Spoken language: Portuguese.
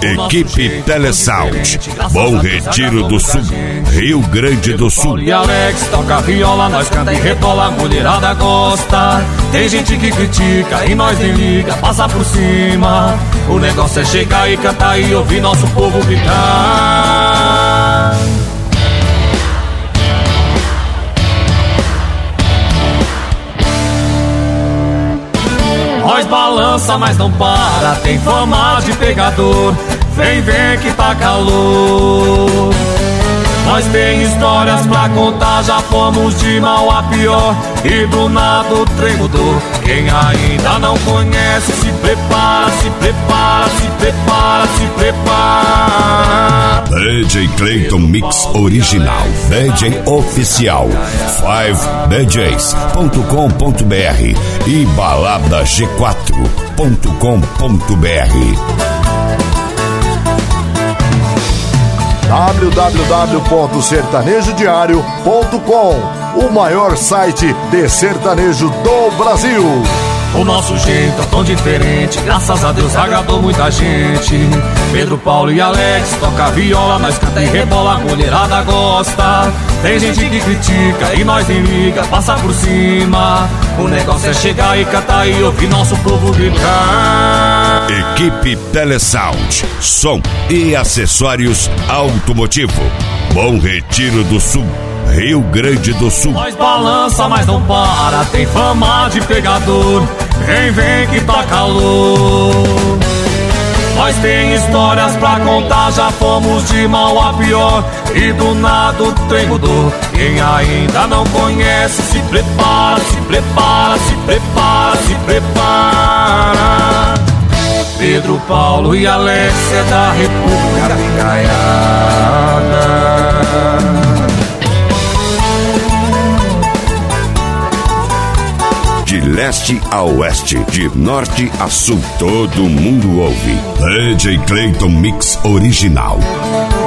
Equipe Telesound, Bom Retiro do Sul, Rio Grande do Sul. E Alex toca viola, nós canta e rebola, a mulherada gosta. Tem gente que critica e nós nem liga, passa por cima. O negócio é chegar e cantar e ouvir nosso povo gritar. Nós balança, mas não para, tem fama de pegador. Vem, vem que tá calor. Nós tem histórias pra contar, já fomos de mal a pior. E do nada o trem mudou. Quem ainda não conhece, se prepara, se prepara, se prepara, se prepara. DJ Clayton Mix Original, DJ Oficial, 5DJs.com.br e baladaG4.com.br. www.sertanejodiario.com, o maior site de sertanejo do Brasil. O nosso jeito é tão diferente, graças a Deus agradou muita gente. Pedro, Paulo e Alex toca viola, nós canta e rebola, a mulherada gosta. Tem gente que critica e nós nem liga, passa por cima. O negócio é chegar e cantar e ouvir nosso povo gritar. Equipe Telesound, som e acessórios automotivo, Bom Retiro do Sul, Rio Grande do Sul. Nós balança, mas não para, tem fama de pegador. Vem, vem que tá calor. Nós tem histórias pra contar, já fomos de mal a pior. E do nada o trem mudou. Quem ainda não conhece, se prepara, se prepara, se prepara, se prepara. Pedro, Paulo e Alex é da República Picaiada. De leste a oeste, de norte a sul, todo mundo ouve. DJ Clayton Mix Original.